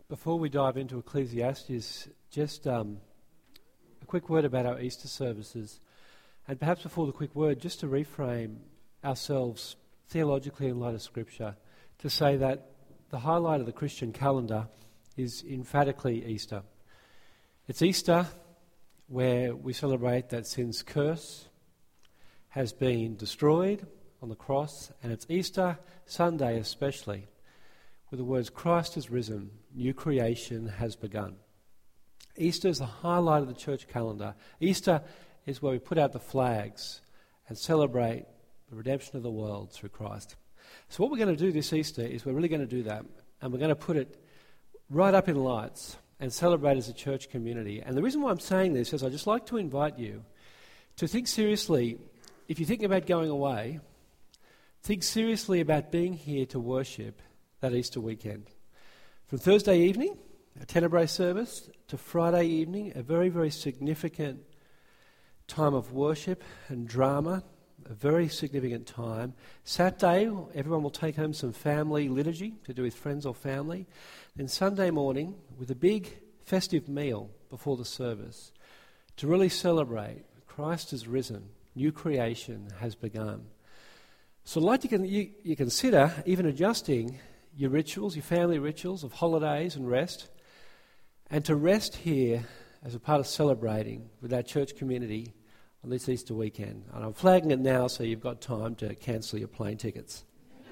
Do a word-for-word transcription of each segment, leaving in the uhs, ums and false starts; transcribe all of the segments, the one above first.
Before we dive into Ecclesiastes, just um, a quick word about our Easter services. And perhaps before the quick word, just to reframe ourselves theologically in light of Scripture, to say that the highlight of the Christian calendar is emphatically Easter. It's Easter where we celebrate that sin's curse has been destroyed on the cross, and it's Easter Sunday especially, with the words, Christ has risen, new creation has begun. Easter is the highlight of the church calendar. Easter is where we put out the flags and celebrate the redemption of the world through Christ. So what we're going to do this Easter is we're really going to do that, and we're going to put it right up in lights and celebrate as a church community. And the reason why I'm saying this is I'd just like to invite you to think seriously, if you're thinking about going away, think seriously about being here to worship that Easter weekend. From Thursday evening, a Tenebrae service, to Friday evening, a very, very significant time of worship and drama, a very significant time. Saturday, everyone will take home some family liturgy to do with friends or family. Then Sunday morning, with a big festive meal before the service, to really celebrate Christ has risen, new creation has begun. So I'd like to con- you, you consider even adjusting your rituals, your family rituals of holidays and rest, and to rest here as a part of celebrating with our church community on this Easter weekend. And I'm flagging it now so you've got time to cancel your plane tickets.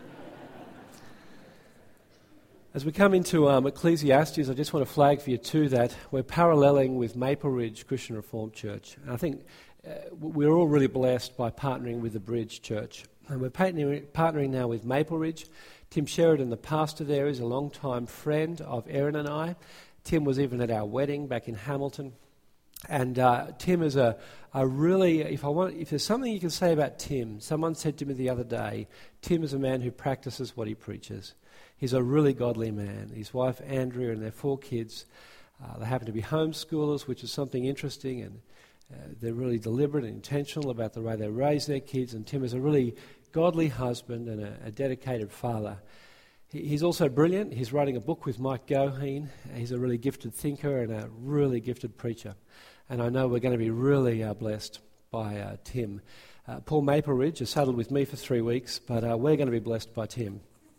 As we come into um, Ecclesiastes, I just want to flag for you too that we're paralleling with Maple Ridge Christian Reformed Church. And I think uh, we're all really blessed by partnering with the Bridge Church. And we're partnering, partnering now with Maple Ridge. Tim Sheridan, the pastor there, is a long-time friend of Erin and I. Tim was even at our wedding back in Hamilton. And uh, Tim is a, a really, if I want, if there's something you can say about Tim, someone said to me the other day, Tim is a man who practices what he preaches. He's a really godly man. His wife Andrea and their four kids, uh, they happen to be homeschoolers, which is something interesting, and uh, they're really deliberate and intentional about the way they raise their kids. And Tim is a really godly husband and a, a dedicated father. He, he's also brilliant. He's writing a book with Mike Goheen. He's a really gifted thinker and a really gifted preacher. And I know we're going to be really uh, blessed by uh, Tim. Uh, Paul Mapleridge has settled with me for three weeks, but uh, we're going to be blessed by Tim.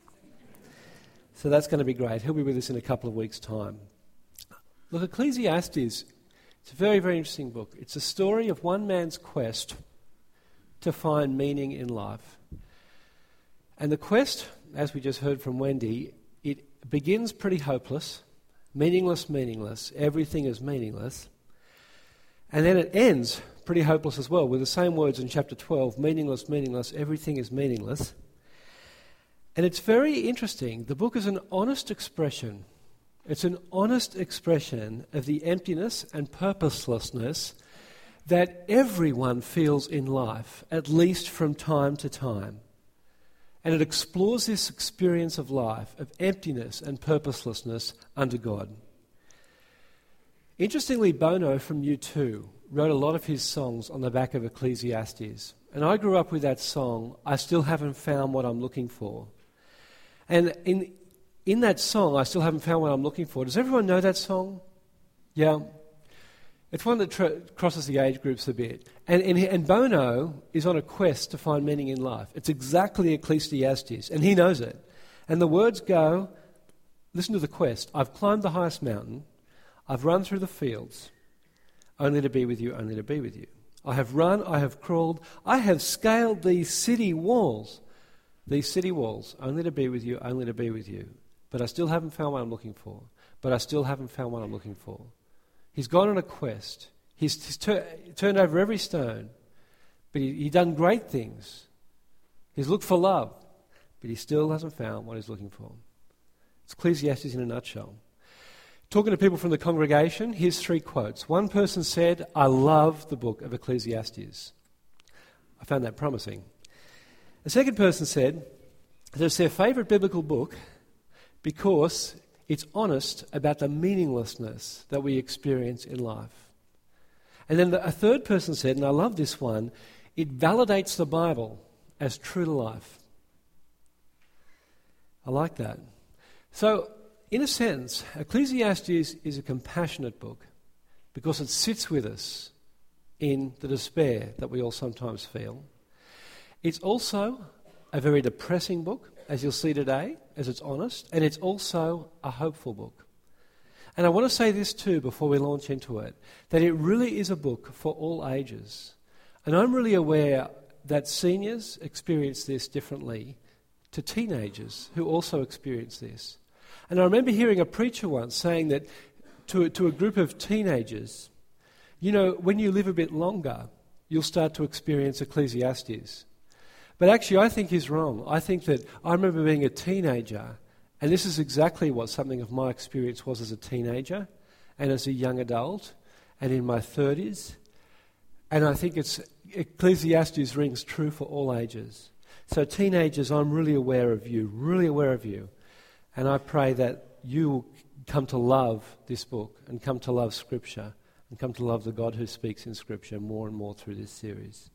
So that's going to be great. He'll be with us in a couple of weeks' time. Look, Ecclesiastes, it's a very, very interesting book. It's a story of one man's quest to find meaning in life. And the quest, as we just heard from Wendy, it begins pretty hopeless, meaningless, meaningless. Everything is meaningless. And then it ends pretty hopeless as well, with the same words in chapter twelve, meaningless, meaningless, everything is meaningless. And it's very interesting. The book is an honest expression. It's an honest expression of the emptiness and purposelessness that everyone feels in life, at least from time to time. And it explores this experience of life, of emptiness and purposelessness under God. Interestingly, Bono from U two wrote a lot of his songs on the back of Ecclesiastes. And I grew up with that song, I Still Haven't Found What I'm Looking For. And in in that song, I Still Haven't Found What I'm Looking For, does everyone know that song? Yeah. It's one that tr- crosses the age groups a bit. And, and, and Bono is on a quest to find meaning in life. It's exactly Ecclesiastes, and he knows it. And the words go, listen to the quest. I've climbed the highest mountain. I've run through the fields, only to be with you, only to be with you. I have run, I have crawled, I have scaled these city walls, these city walls, only to be with you, only to be with you. But I still haven't found what I'm looking for. But I still haven't found what I'm looking for. He's gone on a quest. He's, he's tur- turned over every stone, but he, he's done great things. He's looked for love, but he still hasn't found what he's looking for. It's Ecclesiastes in a nutshell. Talking to people from the congregation, here's three quotes. One person said, I love the book of Ecclesiastes. I found that promising. The second person said, it's their favourite biblical book because it's honest about the meaninglessness that we experience in life. And then the, a third person said, and I love this one, it validates the Bible as true to life. I like that. So in a sense, Ecclesiastes is a compassionate book because it sits with us in the despair that we all sometimes feel. It's also a very depressing book, as you'll see today, as it's honest, and it's also a hopeful book. And I want to say this too before we launch into it, that it really is a book for all ages. And I'm really aware that seniors experience this differently to teenagers who also experience this. And I remember hearing a preacher once saying that to, to a group of teenagers, you know, when you live a bit longer, you'll start to experience Ecclesiastes. But actually, I think he's wrong. I think that I remember being a teenager, and this is exactly what something of my experience was as a teenager and as a young adult and in my thirties. And I think it's Ecclesiastes rings true for all ages. So teenagers, I'm really aware of you, really aware of you. And I pray that you will come to love this book and come to love Scripture and come to love the God who speaks in Scripture more and more through this series.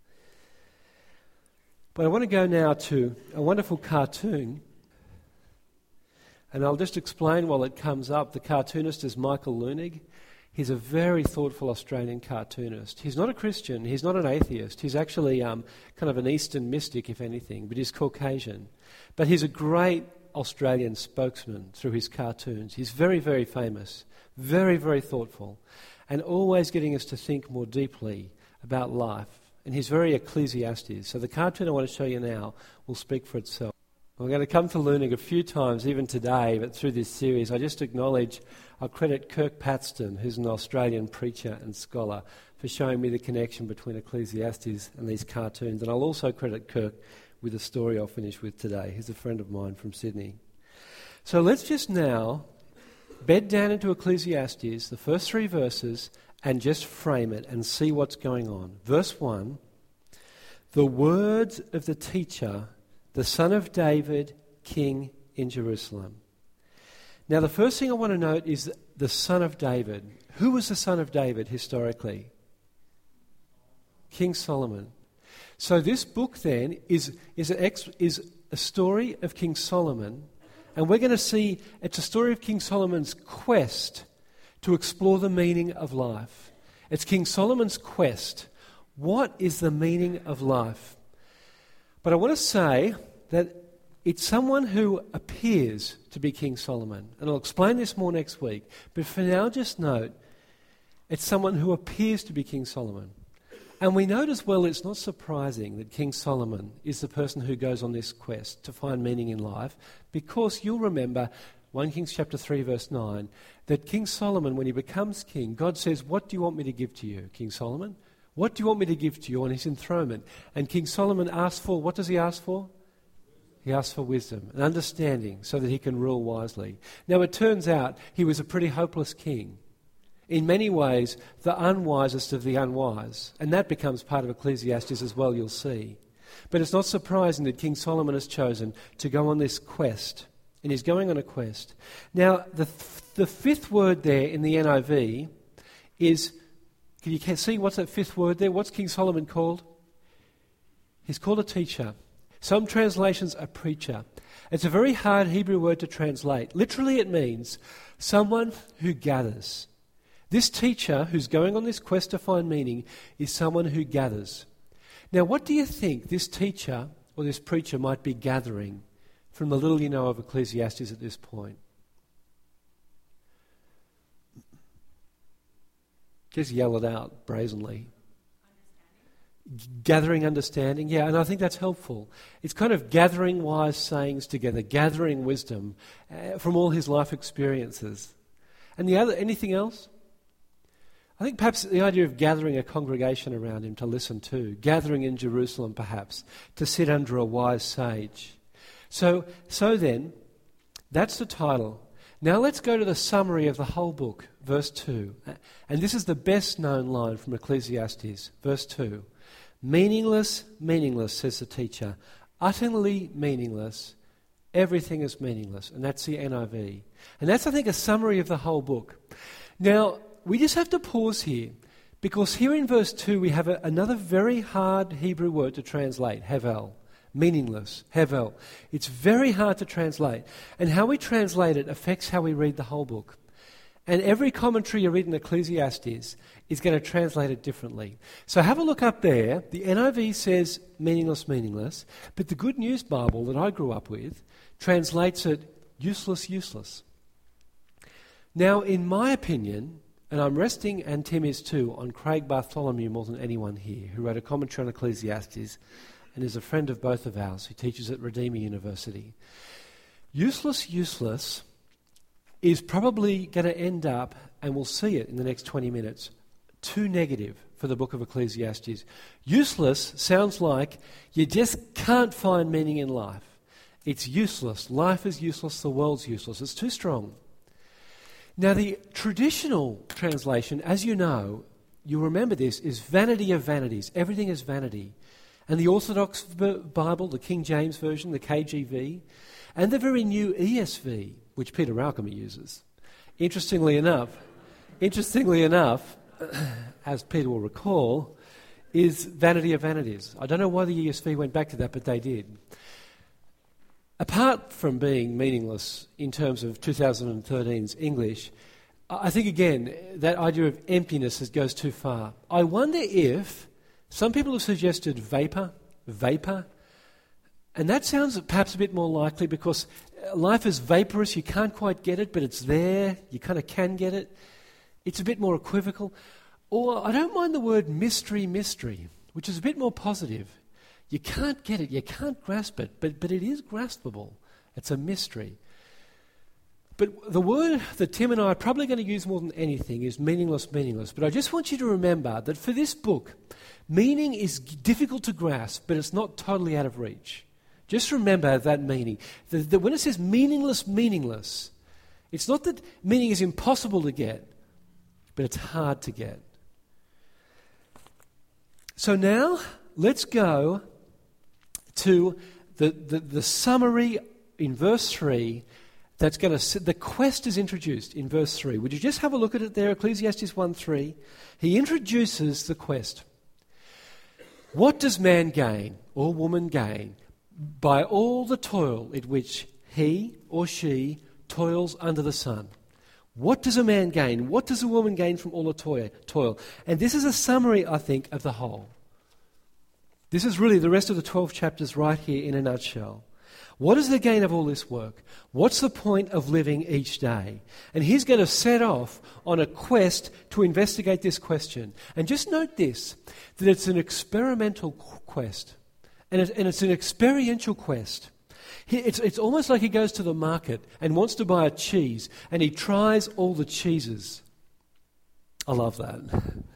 But I want to go now to a wonderful cartoon. And I'll just explain while it comes up. The cartoonist is Michael Leunig. He's a very thoughtful Australian cartoonist. He's not a Christian. He's not an atheist. He's actually um, kind of an Eastern mystic, if anything, but he's Caucasian. But he's a great Australian spokesman through his cartoons. He's very, very famous, very, very thoughtful, and always getting us to think more deeply about life. And he's very Ecclesiastes. So the cartoon I want to show you now will speak for itself. We're going to come to Leunig a few times, even today, but through this series, I just acknowledge, I'll credit Kirk Paxton, who's an Australian preacher and scholar, for showing me the connection between Ecclesiastes and these cartoons. And I'll also credit Kirk with a story I'll finish with today. He's a friend of mine from Sydney. So let's just now bed down into Ecclesiastes, the first three verses, and just frame it and see what's going on. Verse one, the words of the teacher, the son of David, king in Jerusalem. Now, the first thing I want to note is the son of David. Who was the son of David historically? King Solomon. So this book then is, is, an ex, is a story of King Solomon, and we're going to see it's a story of King Solomon's quest to explore the meaning of life. It's King Solomon's quest. What is the meaning of life? But I want to say that it's someone who appears to be King Solomon. And I'll explain this more next week. But for now, just note, it's someone who appears to be King Solomon. And we note as well, it's not surprising that King Solomon is the person who goes on this quest to find meaning in life, because you'll remember First Kings chapter three, verse nine, that King Solomon, when he becomes king, God says, what do you want me to give to you, King Solomon? What do you want me to give to you on his enthronement? And King Solomon asks for, what does he ask for? He asks for wisdom and understanding so that he can rule wisely. Now it turns out he was a pretty hopeless king. In many ways, the unwisest of the unwise. And that becomes part of Ecclesiastes as well, you'll see. But it's not surprising that King Solomon has chosen to go on this quest. And he's going on a quest. Now, the, the fifth word there in the N I V is, can you see what's that fifth word there? What's King Solomon called? He's called a teacher. Some translations, a preacher. It's a very hard Hebrew word to translate. Literally it means someone who gathers. This teacher who's going on this quest to find meaning is someone who gathers. Now, what do you think this teacher or this preacher might be gathering from the little you know of Ecclesiastes at this point? Just yell it out brazenly. Understanding. Gathering understanding, yeah, and I think that's helpful. It's kind of gathering wise sayings together, gathering wisdom uh, from all his life experiences. And the other, anything else? I think perhaps the idea of gathering a congregation around him to listen to, gathering in Jerusalem perhaps, to sit under a wise sage. So, so then, that's the title. Now let's go to the summary of the whole book, verse two. And this is the best known line from Ecclesiastes, verse two. Meaningless, meaningless, says the teacher. Utterly meaningless. Everything is meaningless. And that's the N I V. And that's, I think, a summary of the whole book. Now, we just have to pause here, because here in verse two we have a, another very hard Hebrew word to translate, hevel, meaningless, hevel. It's very hard to translate. And how we translate it affects how we read the whole book. And every commentary you read in Ecclesiastes is going to translate it differently. So have a look up there. The N I V says meaningless, meaningless. But the Good News Bible that I grew up with translates it useless, useless. Now, in my opinion, and I'm resting, and Tim is too, on Craig Bartholomew more than anyone here, who wrote a commentary on Ecclesiastes and is a friend of both of ours, who teaches at Redeemer University. Useless, useless is probably going to end up, and we'll see it in the next twenty minutes, too negative for the book of Ecclesiastes. Useless sounds like you just can't find meaning in life. It's useless. Life is useless. The world's useless. It's too strong. Now, the traditional translation, as you know, you remember this, is vanity of vanities. Everything is vanity. And the Orthodox Bible, the King James Version, the K J V, and the very new E S V, which Peter Rauchema uses. Interestingly enough, interestingly enough, as Peter will recall, is vanity of vanities. I don't know why the E S V went back to that, but they did. Apart from being meaningless in terms of two thousand thirteen's English, I think, again, that idea of emptiness goes too far. I wonder if some people have suggested vapor, vapor, and that sounds perhaps a bit more likely because life is vaporous, you can't quite get it, but it's there, you kind of can get it. It's a bit more equivocal. Or I don't mind the word mystery, mystery, which is a bit more positive. You can't get it, you can't grasp it, but, but it is graspable. It's a mystery. But the word that Tim and I are probably going to use more than anything is meaningless, meaningless. But I just want you to remember that for this book, meaning is difficult to grasp, but it's not totally out of reach. Just remember that meaning. The, the, when it says meaningless, meaningless, it's not that meaning is impossible to get, but it's hard to get. So now, let's go to the, the, the summary in verse three that's going to... The quest is introduced in verse three. Would you just have a look at it there, Ecclesiastes one three? He introduces the quest. What does man gain, or woman gain, by all the toil in which he or she toils under the sun? What does a man gain? What does a woman gain from all the toil? And this is a summary, I think, of the whole. This is really the rest of the twelve chapters right here in a nutshell. What is the gain of all this work? What's the point of living each day? And he's going to set off on a quest to investigate this question. And just note this, that it's an experimental quest. And, it, and it's an experiential quest. He, it's, it's almost like he goes to the market and wants to buy a cheese, and he tries all the cheeses. I love that.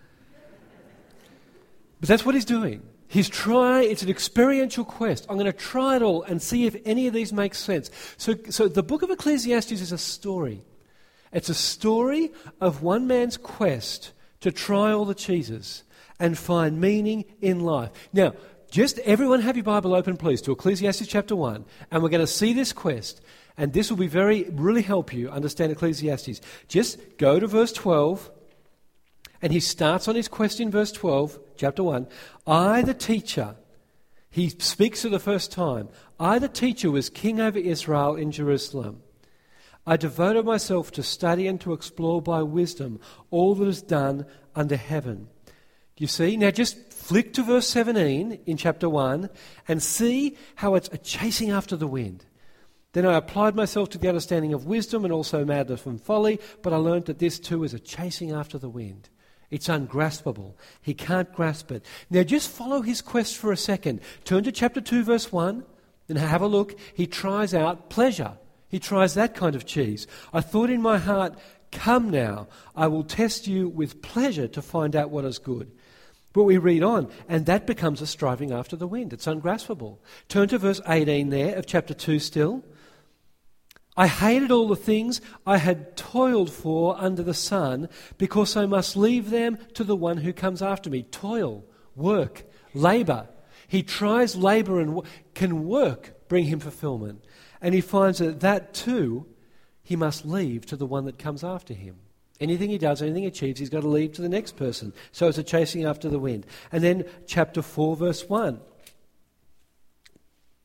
But that's what he's doing. He's trying, it's an experiential quest. I'm going to try it all and see if any of these make sense. So, so the book of Ecclesiastes is a story. It's a story of one man's quest to try all the cheeses and find meaning in life. Now, just everyone have your Bible open, please, to Ecclesiastes chapter one, and we're going to see this quest, and this will be very, really help you understand Ecclesiastes. Just go to verse twelve, and he starts on his quest in verse twelve, chapter one. I, the teacher, he speaks for the first time. I, the teacher, was king over Israel in Jerusalem. I devoted myself to study and to explore by wisdom all that is done under heaven. Do you see? Now just flick to verse seventeen in chapter one and see how it's a chasing after the wind. Then I applied myself to the understanding of wisdom and also madness and folly, but I learned that this too is a chasing after the wind. It's ungraspable. He can't grasp it. Now just follow his quest for a second. Turn to chapter two, verse one, and have a look. He tries out pleasure. He tries that kind of cheese. I thought in my heart, come now, I will test you with pleasure to find out what is good. But we read on, and that becomes a striving after the wind. It's ungraspable. Turn to verse eighteen there of chapter two still. I hated all the things I had toiled for under the sun, because I must leave them to the one who comes after me. Toil, work, labour. He tries labour and w- can work bring him fulfillment. And he finds that that too he must leave to the one that comes after him. Anything he does, anything he achieves, he's got to leave to the next person. So it's a chasing after the wind. And then chapter four, verse one.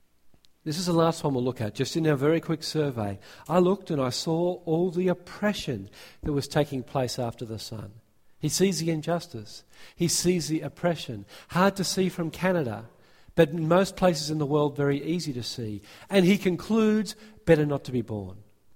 This is the last one we'll look at, just in our very quick survey. I looked and I saw all the oppression that was taking place after the Son. He sees the injustice. He sees the oppression. Hard to see from Canada, but in most places in the world, very easy to see. And he concludes, better not to be born.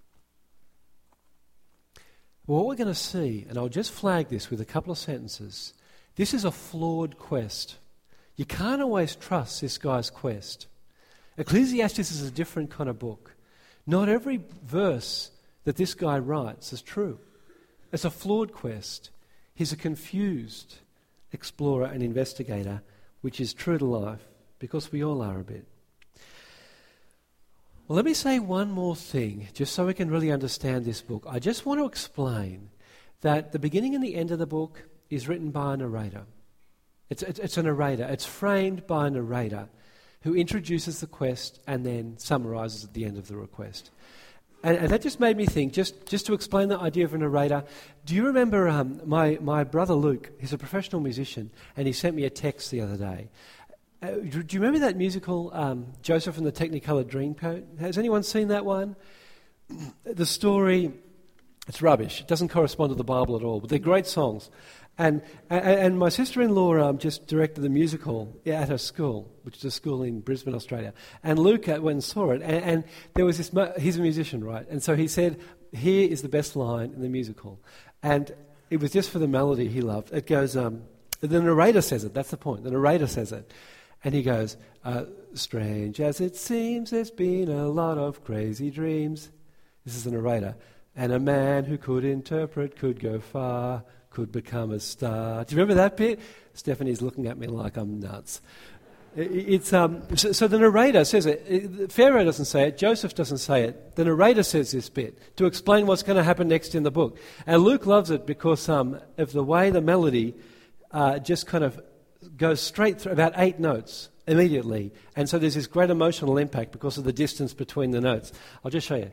Well, what we're going to see, and I'll just flag this with a couple of sentences, this is a flawed quest. You can't always trust this guy's quest. Ecclesiastes is a different kind of book. Not every verse that this guy writes is true. It's a flawed quest. He's a confused explorer and investigator, which is true to life, because we all are a bit. Well, let me say one more thing, just so we can really understand this book. I just want to explain that the beginning and the end of the book is written by a narrator. It's, it's, it's a narrator. It's framed by a narrator who introduces the quest and then summarises at the end of the request. And, and that just made me think, just, just to explain the idea of a narrator, do you remember um, my, my brother Luke? He's a professional musician, and he sent me a text the other day. Uh, do, do you remember that musical, um, Joseph and the Technicolor Dreamcoat? Has anyone seen that one? The story, it's rubbish. It doesn't correspond to the Bible at all, but they're great songs. And and, and my sister-in-law um, just directed the musical at her school, which is a school in Brisbane, Australia. And Luke uh, went and saw it, and, and there was this, mo- he's a musician, right? And so he said, here is the best line in the musical. And it was just for the melody he loved. It goes, um, the narrator says it, that's the point. The narrator says it. And he goes, uh, strange as it seems, there's been a lot of crazy dreams. This is the narrator. And a man who could interpret could go far, could become a star. Do you remember that bit? Stephanie's looking at me like I'm nuts. It's um. So, so the narrator says it. Pharaoh doesn't say it. Joseph doesn't say it. The narrator says this bit to explain what's going to happen next in the book. And Luke loves it because um, of the way the melody uh, just kind of goes straight through, about eight notes immediately. And so there's this great emotional impact because of the distance between the notes. I'll just show you.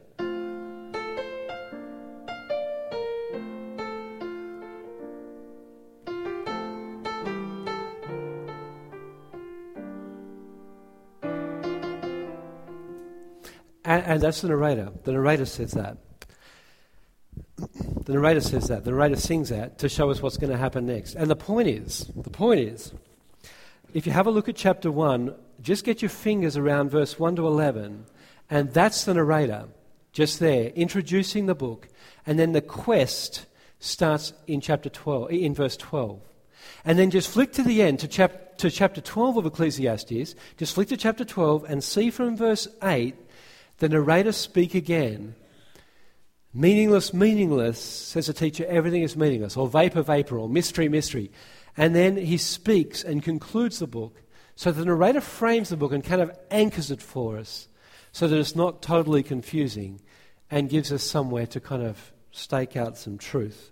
And, and that's the narrator. The narrator says that. The narrator says that. The narrator sings that to show us what's going to happen next. And the point is, the point is, if you have a look at chapter one, just get your fingers around verse one to eleven, and that's the narrator, just there, introducing the book, and then the quest starts in chapter twelve, in verse twelve. And then just flick to the end, to, chap- to chapter twelve of Ecclesiastes, just flick to chapter twelve and see from verse eight, the narrator speak again. Meaningless, meaningless, says the teacher, everything is meaningless, or vapor, vapor, or mystery, mystery. And then he speaks and concludes the book. So the narrator frames the book and kind of anchors it for us so that it's not totally confusing and gives us somewhere to kind of stake out some truth.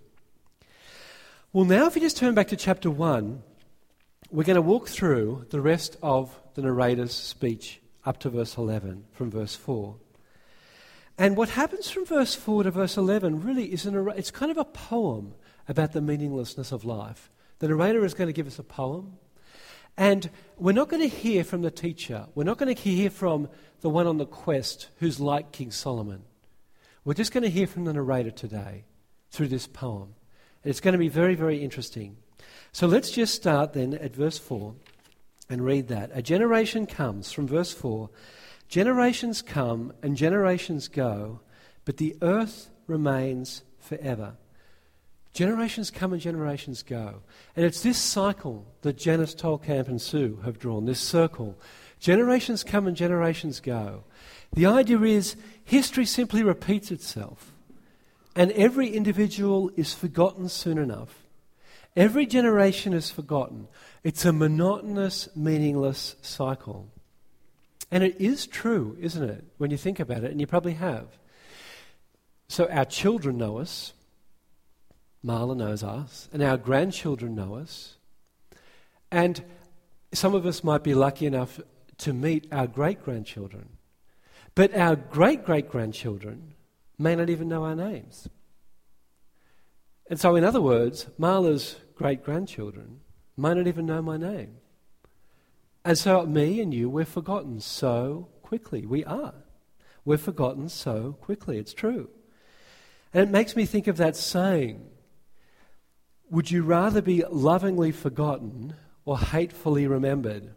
Well, now if you just turn back to chapter one, we're going to walk through the rest of the narrator's speech up to verse eleven, from verse four. And what happens from verse four to verse eleven really is an, it's kind of a poem about the meaninglessness of life. The narrator is going to give us a poem. And we're not going to hear from the teacher. We're not going to hear from the one on the quest who's like King Solomon. We're just going to hear from the narrator today through this poem. And it's going to be very, very interesting. So let's just start then at verse four and read that. A generation comes, from verse four, generations come and generations go, but the earth remains forever. Generations come and generations go. And it's this cycle that Janice Tolkamp and Sue have drawn, this circle. Generations come and generations go. The idea is history simply repeats itself. And every individual is forgotten soon enough. Every generation is forgotten. It's a monotonous, meaningless cycle. And it is true, isn't it, when you think about it, and you probably have. So our children know us. Marla knows us, and our grandchildren know us. And some of us might be lucky enough to meet our great-grandchildren. But our great-great-grandchildren may not even know our names. And so, in other words, Marla's great-grandchildren may not even know my name. And so me and you, we're forgotten so quickly. We are. We're forgotten so quickly. It's true. And it makes me think of that saying, would you rather be lovingly forgotten or hatefully remembered?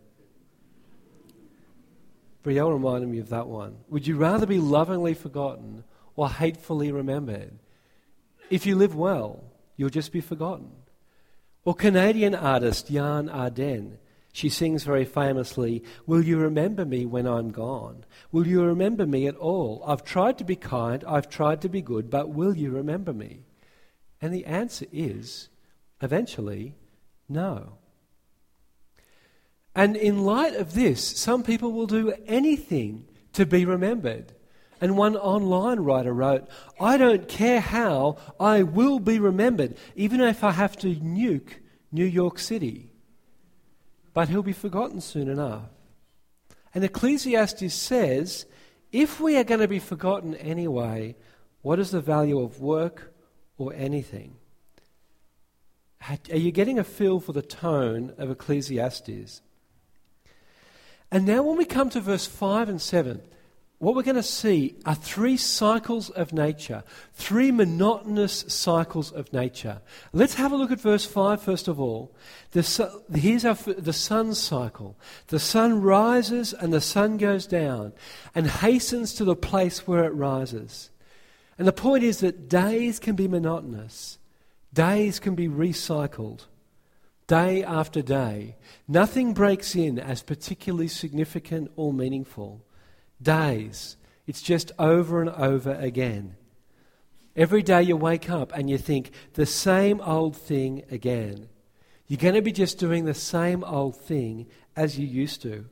Brielle reminded me of that one. Would you rather be lovingly forgotten or hatefully remembered? If you live well, you'll just be forgotten. Or Canadian artist Jan Arden, she sings very famously, will you remember me when I'm gone? Will you remember me at all? I've tried to be kind, I've tried to be good, but will you remember me? And the answer is, eventually, no. And in light of this, some people will do anything to be remembered. And one online writer wrote, I don't care how, I will be remembered, even if I have to nuke New York City. But he'll be forgotten soon enough. And Ecclesiastes says, if we are going to be forgotten anyway, what is the value of work or anything? Are you getting a feel for the tone of Ecclesiastes? And now when we come to verse five and seven, what we're going to see are three cycles of nature, three monotonous cycles of nature. Let's have a look at verse five first of all. The su- here's our, the sun cycle. The sun rises and the sun goes down and hastens to the place where it rises. And the point is that days can be monotonous. Days can be recycled, day after day. Nothing breaks in as particularly significant or meaningful. Days, it's just over and over again. Every day you wake up and you think, the same old thing again. You're going to be just doing the same old thing as you used to.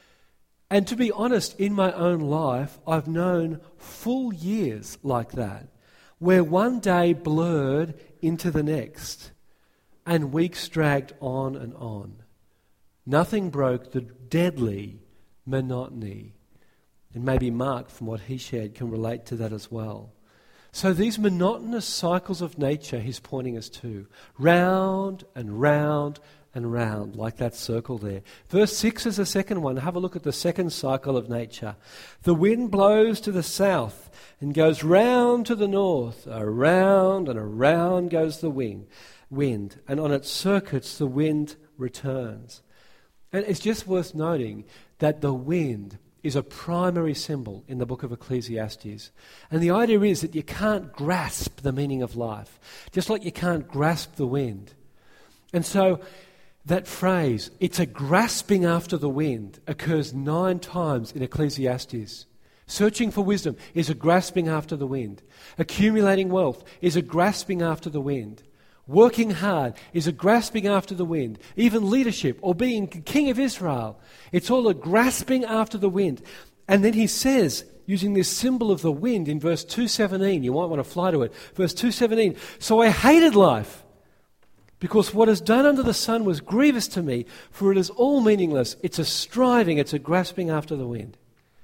And to be honest, in my own life, I've known full years like that, where one day blurred into the next, and weeks dragged on and on. Nothing broke the deadly monotony. And maybe Mark, from what he shared, can relate to that as well. So these monotonous cycles of nature he's pointing us to, round and round and round, like that circle there. Verse six is the second one. Have a look at the second cycle of nature. The wind blows to the south and goes round to the north. Around and around goes the wing, wind, and on its circuits the wind returns. And it's just worth noting that the wind is a primary symbol in the book of Ecclesiastes. And the idea is that you can't grasp the meaning of life, just like you can't grasp the wind. And so that phrase, it's a grasping after the wind, occurs nine times in Ecclesiastes. Searching for wisdom is a grasping after the wind. Accumulating wealth is a grasping after the wind. Working hard is a grasping after the wind. Even leadership or being king of Israel, it's all a grasping after the wind. And then he says, using this symbol of the wind in verse two seventeen, you might want to fly to it, verse two seventeen, so I hated life, because what is done under the sun was grievous to me, for it is all meaningless. It's a striving, it's a grasping after the wind.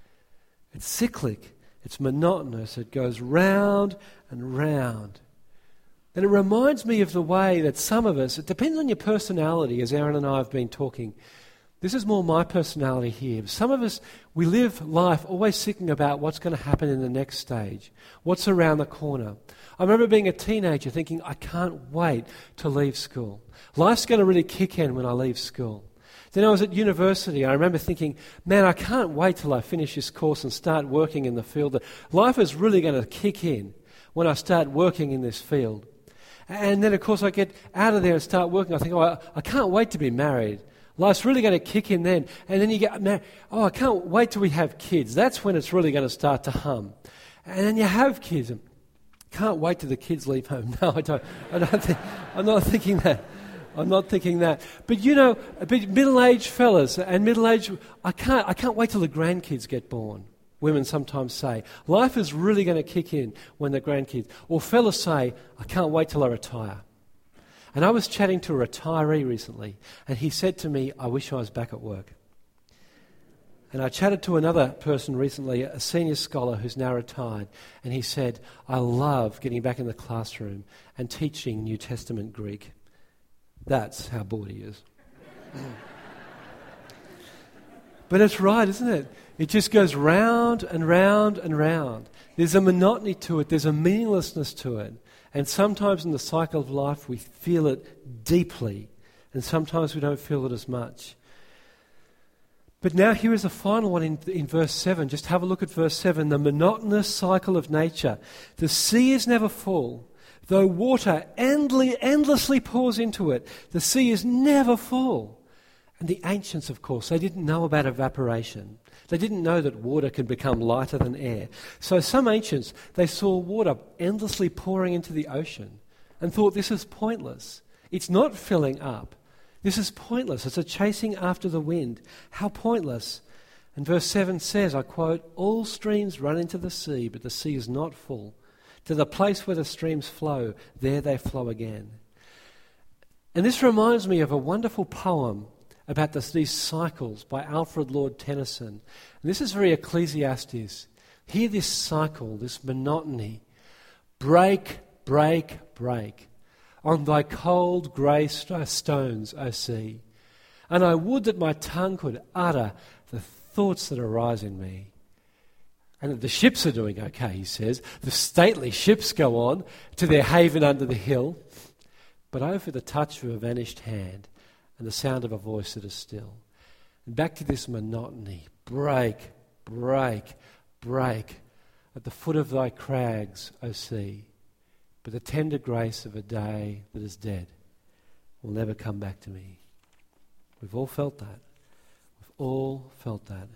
It's cyclic, it's monotonous, it goes round and round. And it reminds me of the way that some of us, it depends on your personality, as Aaron and I have been talking. This is more my personality here. Some of us, we live life always thinking about what's going to happen in the next stage, what's around the corner. I remember being a teenager thinking, I can't wait to leave school. Life's going to really kick in when I leave school. Then I was at university. I remember thinking, man, I can't wait till I finish this course and start working in the field. Life is really going to kick in when I start working in this field. And then, of course, I get out of there and start working. I think, oh, I, I can't wait to be married. Life's really going to kick in then. And then you get married. Oh, I can't wait till we have kids. That's when it's really going to start to hum. And then you have kids. And can't wait till the kids leave home. No, I don't. I don't think, I'm not thinking that. I'm not thinking that. But, you know, middle-aged fellas and middle-aged, I can't, I can't wait till the grandkids get born. Women sometimes say, life is really going to kick in when the grandkids... Or fellas say, I can't wait till I retire. And I was chatting to a retiree recently, and he said to me, I wish I was back at work. And I chatted to another person recently, a senior scholar who's now retired, and he said, I love getting back in the classroom and teaching New Testament Greek. That's how bored he is. But it's right, isn't it? It just goes round and round and round. There's a monotony to it. There's a meaninglessness to it. And sometimes in the cycle of life we feel it deeply. And sometimes we don't feel it as much. But now here is the final one in, in verse seven. Just have a look at verse seven. The monotonous cycle of nature. The sea is never full. Though water endly, endlessly pours into it, the sea is never full. And the ancients, of course, they didn't know about evaporation. They didn't know that water can become lighter than air. So some ancients, they saw water endlessly pouring into the ocean and thought this is pointless. It's not filling up. This is pointless. It's a chasing after the wind. How pointless. And verse seven says, I quote, all streams run into the sea, but the sea is not full. To the place where the streams flow, there they flow again. And this reminds me of a wonderful poem about this, these cycles by Alfred Lord Tennyson. And this is very Ecclesiastes. Hear this cycle, this monotony. Break, break, break. On thy cold grey st- stones, O sea. And I would that my tongue could utter the thoughts that arise in me. And the ships are doing okay, he says. The stately ships go on to their haven under the hill. But oh, for the touch of a vanished hand and the sound of a voice that is still. And back to this monotony. Break, break, break. At the foot of thy crags, O sea. But the tender grace of a day that is dead will never come back to me. We've all felt that. We've all felt that.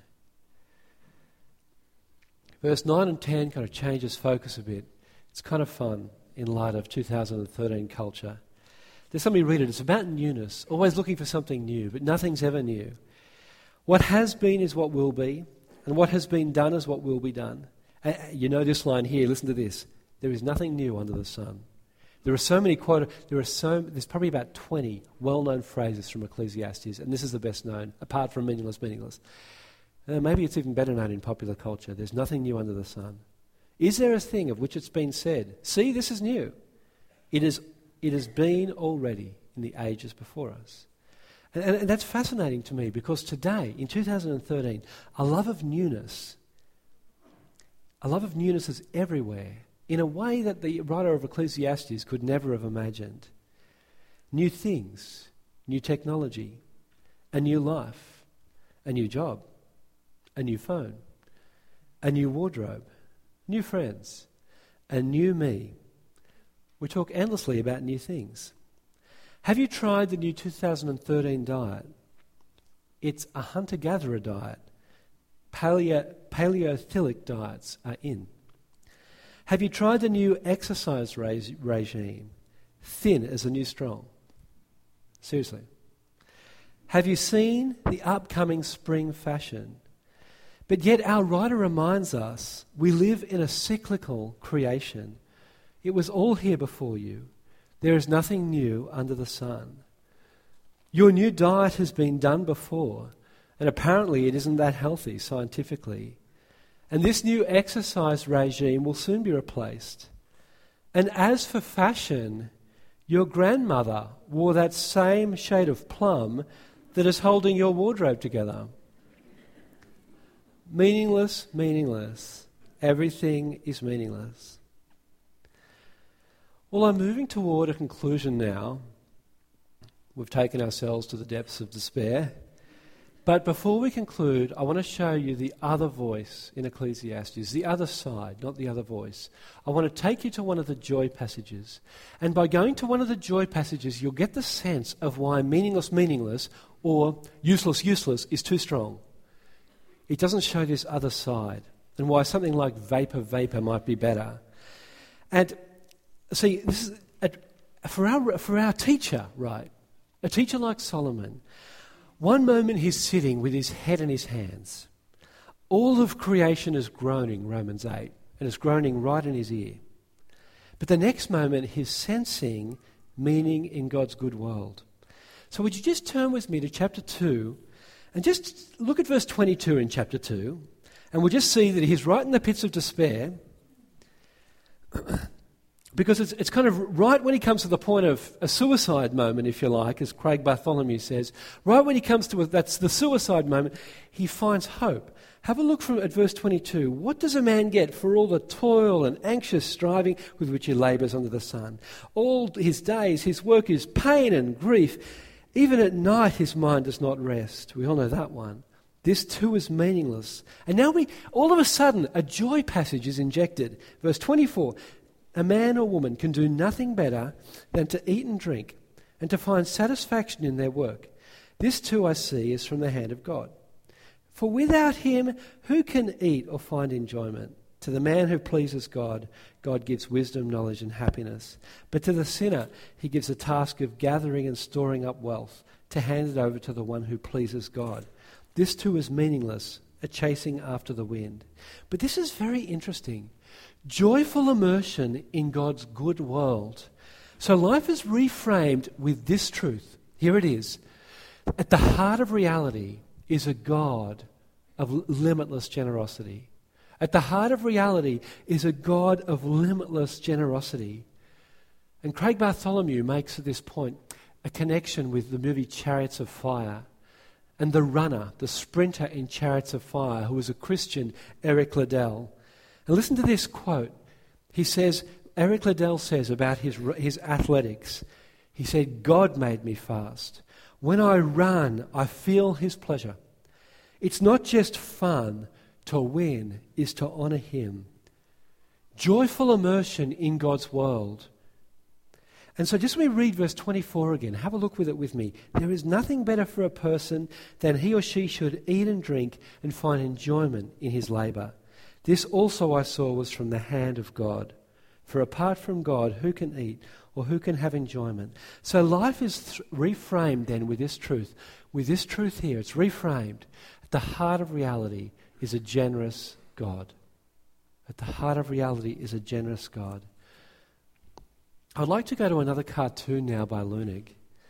Verse nine and ten kind of changes focus a bit. It's kind of fun in light of two thousand thirteen culture. There's somebody read it. It's about newness, always looking for something new, but nothing's ever new. What has been is what will be, and what has been done is what will be done. Uh, you know this line here, listen to this. There is nothing new under the sun. There are so many quote. There are so. There's probably about twenty well-known phrases from Ecclesiastes, and this is the best known, apart from meaningless, meaningless. Uh, maybe it's even better known in popular culture. There's nothing new under the sun. Is there a thing of which it's been said, see, this is new? It is. It has been already in the ages before us. And, and, and that's fascinating to me because today, in two thousand thirteen, a love of newness, a love of newness is everywhere in a way that the writer of Ecclesiastes could never have imagined. New things, new technology, a new life, a new job, a new phone, a new wardrobe, new friends, a new me. We talk endlessly about new things. Have you tried the new two thousand thirteen diet? It's a hunter-gatherer diet. Paleo, paleothilic diets are in. Have you tried the new exercise re- regime? Thin as a new strong. Seriously. Have you seen the upcoming spring fashion? But yet our writer reminds us we live in a cyclical creation. It was all here before you. There is nothing new under the sun. Your new diet has been done before, and apparently it isn't that healthy scientifically. And this new exercise regime will soon be replaced. And as for fashion, your grandmother wore that same shade of plum that is holding your wardrobe together. Meaningless, meaningless. Everything is meaningless. Well, I'm moving toward a conclusion now. We've taken ourselves to the depths of despair. But before we conclude, I want to show you the other voice in Ecclesiastes, the other side, not the other voice. I want to take you to one of the joy passages. And by going to one of the joy passages, you'll get the sense of why meaningless, meaningless, or useless, useless is too strong. It doesn't show this other side, and why something like vapor, vapor might be better. And see, this is a, for our for our teacher, right? A teacher like Solomon. One moment he's sitting with his head in his hands. All of creation is groaning, Romans eight, and it's groaning right in his ear. But the next moment he's sensing meaning in God's good world. So would you just turn with me to chapter two and just look at verse twenty-two in chapter two, and we'll just see that he's right in the pits of despair. Because it's, it's kind of right when he comes to the point of a suicide moment, if you like, as Craig Bartholomew says, right when he comes to a, that's the suicide moment, he finds hope. Have a look from at verse twenty-two. What does a man get for all the toil and anxious striving with which he labours under the sun? All his days, his work is pain and grief. Even at night his mind does not rest. We all know that one. This too is meaningless. And now we, all of a sudden, a joy passage is injected. Verse twenty-four. A man or woman can do nothing better than to eat and drink and to find satisfaction in their work. This too I see is from the hand of God. For without him, who can eat or find enjoyment? To the man who pleases God, God gives wisdom, knowledge and happiness. But to the sinner, he gives the task of gathering and storing up wealth to hand it over to the one who pleases God. This too is meaningless, a chasing after the wind. But this is very interesting. Joyful immersion in God's good world. So life is reframed with this truth. Here it is. At the heart of reality is a God of limitless generosity. At the heart of reality is a God of limitless generosity. And Craig Bartholomew makes at this point a connection with the movie Chariots of Fire and the runner, the sprinter in Chariots of Fire, who was a Christian, Eric Liddell. And listen to this quote. He says, Eric Liddell says about his, his athletics, he said, God made me fast. When I run, I feel his pleasure. It's not just fun. To win is to honour him. Joyful immersion in God's world. And so just let me read verse twenty-four again. Have a look with it with me. There is nothing better for a person than he or she should eat and drink and find enjoyment in his labour. This also I saw was from the hand of God. For apart from God, who can eat or who can have enjoyment? So life is th- reframed then with this truth. With this truth here, it's reframed. At the heart of reality is a generous God. At the heart of reality is a generous God. I'd like to go to another cartoon now by Lunig.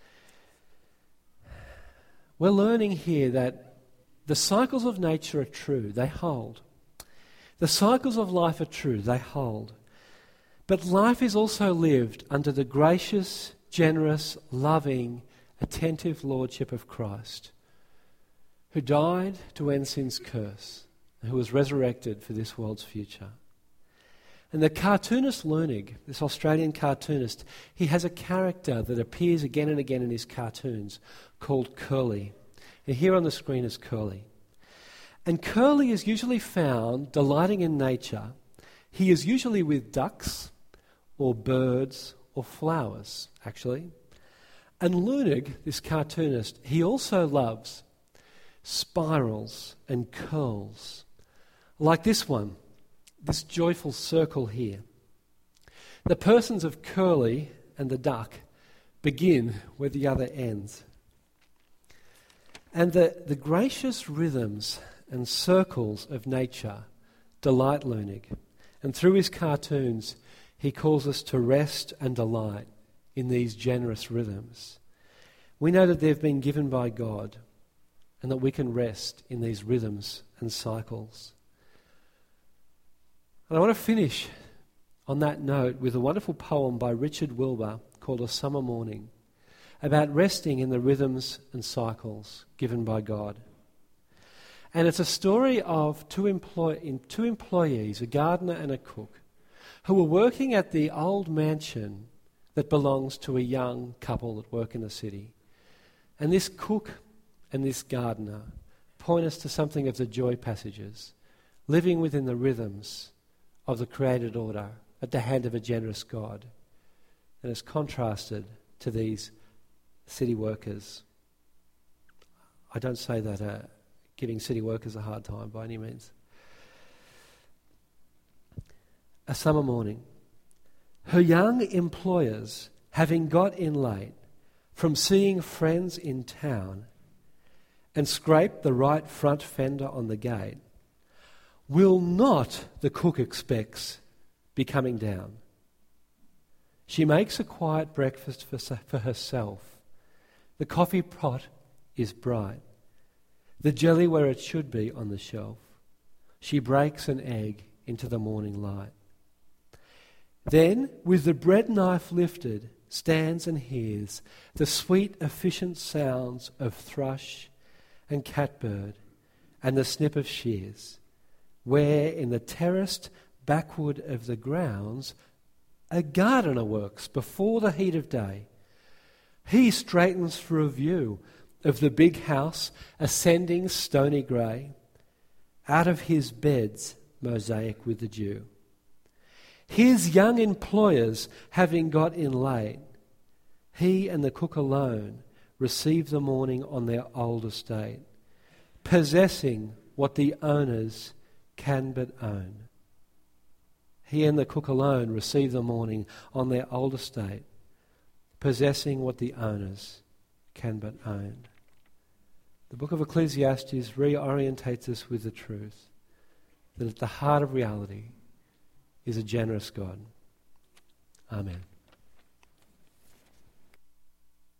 We're learning here that the cycles of nature are true, they hold. The cycles of life are true, they hold. But life is also lived under the gracious, generous, loving, attentive lordship of Christ, who died to end sin's curse, and who was resurrected for this world's future. And the cartoonist Lunig, this Australian cartoonist, he has a character that appears again and again in his cartoons called Curly. And here on the screen is Curly. And Curly is usually found delighting in nature. He is usually with ducks or birds or flowers, actually. And Lunig, this cartoonist, he also loves spirals and curls, like this one, this joyful circle here. The persons of Curly and the duck begin where the other ends. And the, the gracious rhythms and circles of nature delight Lunig. And through his cartoons, he calls us to rest and delight in these generous rhythms. We know that they've been given by God, and that we can rest in these rhythms and cycles. And I want to finish on that note with a wonderful poem by Richard Wilbur called A Summer Morning, about resting in the rhythms and cycles given by God. And it's a story of two, employ- two employees, a gardener and a cook, who were working at the old mansion that belongs to a young couple that work in the city. And this cook and this gardener point us to something of the joy passages, living within the rhythms of the created order at the hand of a generous God. And it's contrasted to these city workers. I don't say that uh, giving city workers a hard time by any means. A summer morning. Her young employers, having got in late from seeing friends in town, and scrape the right front fender on the gate, will not, the cook expects, be coming down. She makes a quiet breakfast for, for herself. The coffee pot is bright. The jelly where it should be on the shelf. She breaks an egg into the morning light. Then, with the bread knife lifted, stands and hears the sweet, efficient sounds of thrush and catbird and the snip of shears, where in the terraced backwood of the grounds a gardener works before the heat of day. He straightens for a view of the big house ascending stony grey, out of his beds mosaic with the dew. His young employers having got in late, he and the cook alone receive the morning on their old estate, possessing what the owners can but own. He and the cook alone receive the morning on their old estate, possessing what the owners can but own. The book of Ecclesiastes reorientates us with the truth that at the heart of reality is a generous God. Amen.